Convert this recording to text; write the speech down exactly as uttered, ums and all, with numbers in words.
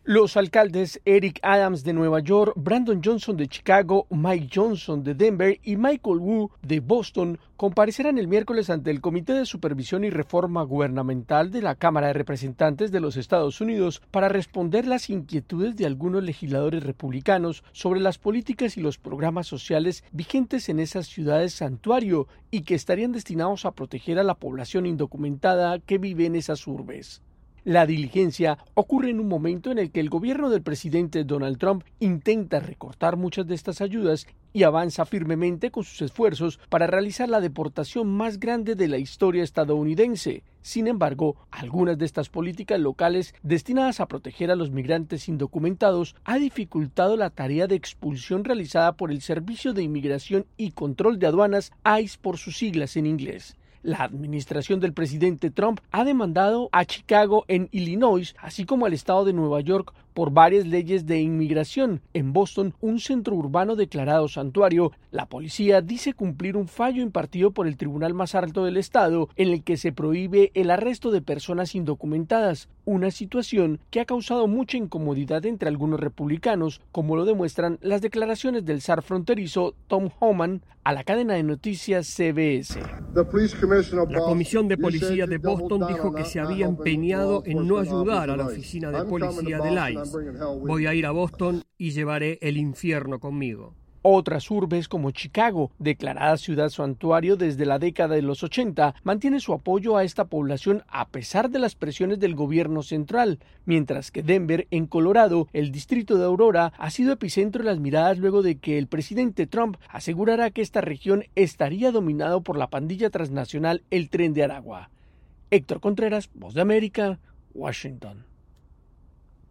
Los alcaldes Eric Adams de Nueva York, Brandon Johnson de Chicago, Mike Johnson de Denver y Michael Wu de Boston comparecerán el miércoles ante el Comité de Supervisión y Reforma Gubernamental de la Cámara de Representantes de los Estados Unidos para responder las inquietudes de algunos legisladores republicanos sobre las políticas y los programas sociales vigentes en esas ciudades santuario y que estarían destinados a proteger a la población indocumentada que vive en esas urbes. La diligencia ocurre en un momento en el que el gobierno del presidente Donald Trump intenta recortar muchas de estas ayudas y avanza firmemente con sus esfuerzos para realizar la deportación más grande de la historia estadounidense. Sin embargo, algunas de estas políticas locales destinadas a proteger a los migrantes indocumentados ha dificultado la tarea de expulsión realizada por el Servicio de Inmigración y Control de Aduanas, ICE por sus siglas en inglés. La administración del presidente Trump ha demandado a Chicago en Illinois, así como al estado de Nueva York, por varias leyes de inmigración. En Boston, un centro urbano declarado santuario, la policía dice cumplir un fallo impartido por el tribunal más alto del estado, en el que se prohíbe el arresto de personas indocumentadas, una situación que ha causado mucha incomodidad entre algunos republicanos, como lo demuestran las declaraciones del zar fronterizo Tom Homan a la cadena de noticias C B S. La Comisión de Policía de Boston dijo que se había empeñado en no ayudar a la oficina de policía del ICE. Voy a ir a Boston y llevaré el infierno conmigo. Otras urbes como Chicago, declarada ciudad santuario desde la década de los ochenta, mantiene su apoyo a esta población a pesar de las presiones del gobierno central, mientras que Denver, en Colorado, el distrito de Aurora, ha sido epicentro de las miradas luego de que el presidente Trump asegurara que esta región estaría dominado por la pandilla transnacional El Tren de Aragua. Héctor Contreras, Voz de América, Washington.